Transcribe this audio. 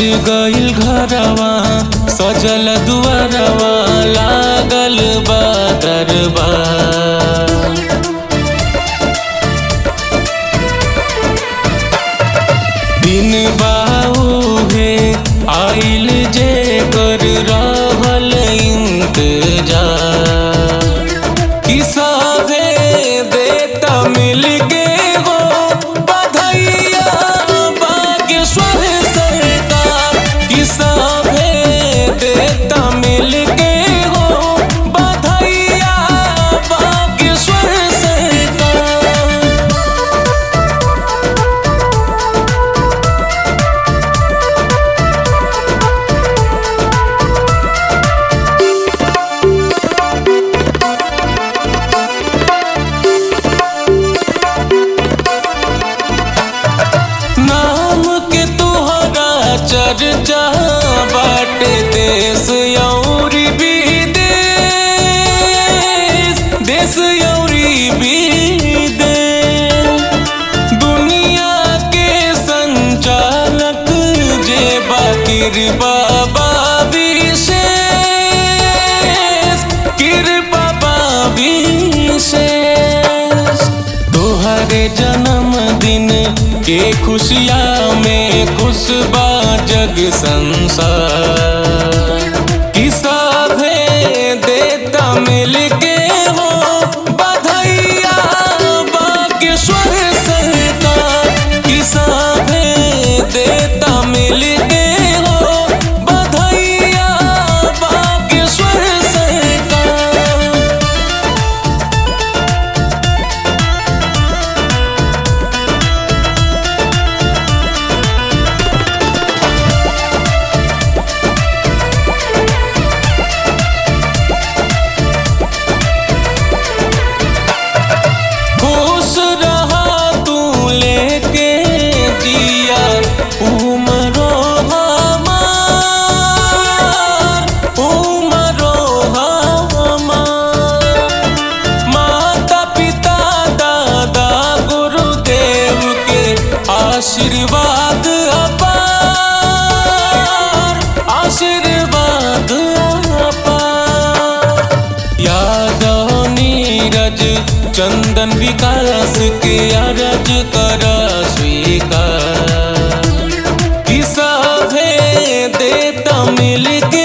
गइल घरवा सजल दुआरवा लागल बा दरबार। दिन बाउहे आइल जे कर रहल इंतजार कि सभे देता मिलके हो बधैया बागेश्वर सरकार कि सभे देता मिलके हो बधैया बागेश्वर सरकार। चर्चा बाटे देश अउरी विदेश, देश अउरी विदेश। दुनिया के संचालक जे कृपा बा विशेष, कृपा बा विशेष। तोहरे जन्मदिन के खुशियाँ में खुश बा जग संसार कि सभे देता मिलके हो बधैया बागेश्वर सरकार कि सभे देता मिलके हो बधैया बागेश्वर सरकार। आशीर्वाद अपार, आशीर्वाद अपार। यादव नीरज चंदन विकास के अरज कर स्वीकार कि सभे देता मिलके